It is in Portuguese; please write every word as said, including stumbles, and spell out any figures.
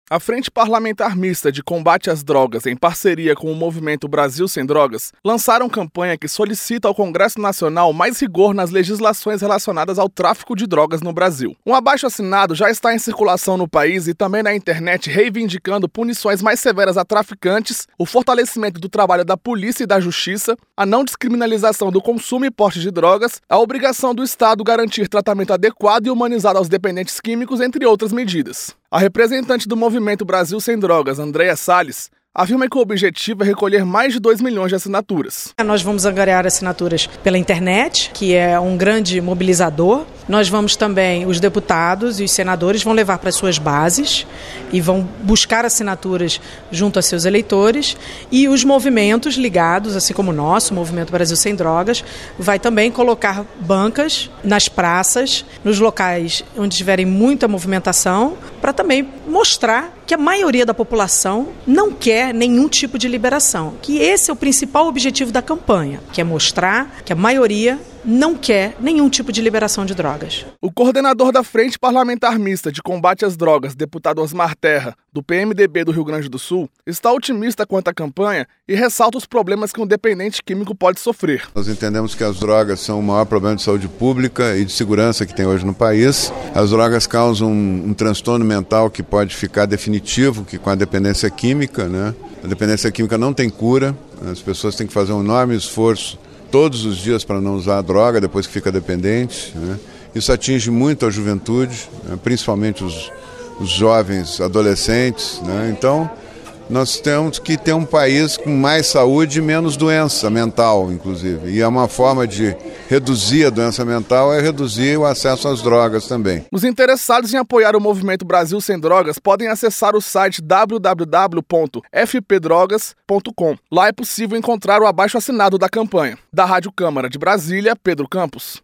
A Frente Parlamentar Mista de Combate às Drogas, em parceria com o Movimento Brasil Sem Drogas, lançaram campanha que solicita ao Congresso Nacional mais rigor nas legislações relacionadas ao tráfico de drogas no Brasil. Um abaixo-assinado já está em circulação no país e também na internet, reivindicando punições mais severas a traficantes, o fortalecimento do trabalho da polícia e da justiça, a não descriminalização do consumo e porte de drogas, a obrigação do Estado garantir tratamento adequado e humanizado aos dependentes químicos, entre outras medidas. A representante do Movimento Brasil Sem Drogas, Andréa Salles, afirma que o objetivo é recolher mais de dois milhões de assinaturas. Nós vamos angariar assinaturas pela internet, que é um grande mobilizador. Nós vamos também, os deputados e os senadores vão levar para as suas bases e vão buscar assinaturas junto a seus eleitores. E os movimentos ligados, assim como o nosso, o Movimento Brasil Sem Drogas, vai também colocar bancas nas praças, nos locais onde tiverem muita movimentação, para também mostrar que a maioria da população não quer nenhum tipo de liberação, que esse é o principal objetivo da campanha, que é mostrar que a maioria não quer nenhum tipo de liberação de drogas. O coordenador da Frente Parlamentar Mista de Combate às Drogas, deputado Osmar Terra, do P M D B do Rio Grande do Sul, está otimista quanto à campanha e ressalta os problemas que um dependente químico pode sofrer. Nós entendemos que as drogas são o maior problema de saúde pública e de segurança que tem hoje no país. As drogas causam um, um transtorno mental que pode ficar definitivo, que com a dependência química, né? A dependência química não tem cura, as pessoas têm que fazer um enorme esforço todos os dias para não usar a droga depois que fica dependente, né? Isso atinge muito a juventude, né? Principalmente os, os jovens adolescentes, né? Então, nós temos que ter um país com mais saúde e menos doença mental, inclusive. E é uma forma de reduzir a doença mental é reduzir o acesso às drogas também. Os interessados em apoiar o Movimento Brasil Sem Drogas podem acessar o site w w w ponto f p drogas ponto com. Lá é possível encontrar o abaixo-assinado da campanha. Da Rádio Câmara de Brasília, Pedro Campos.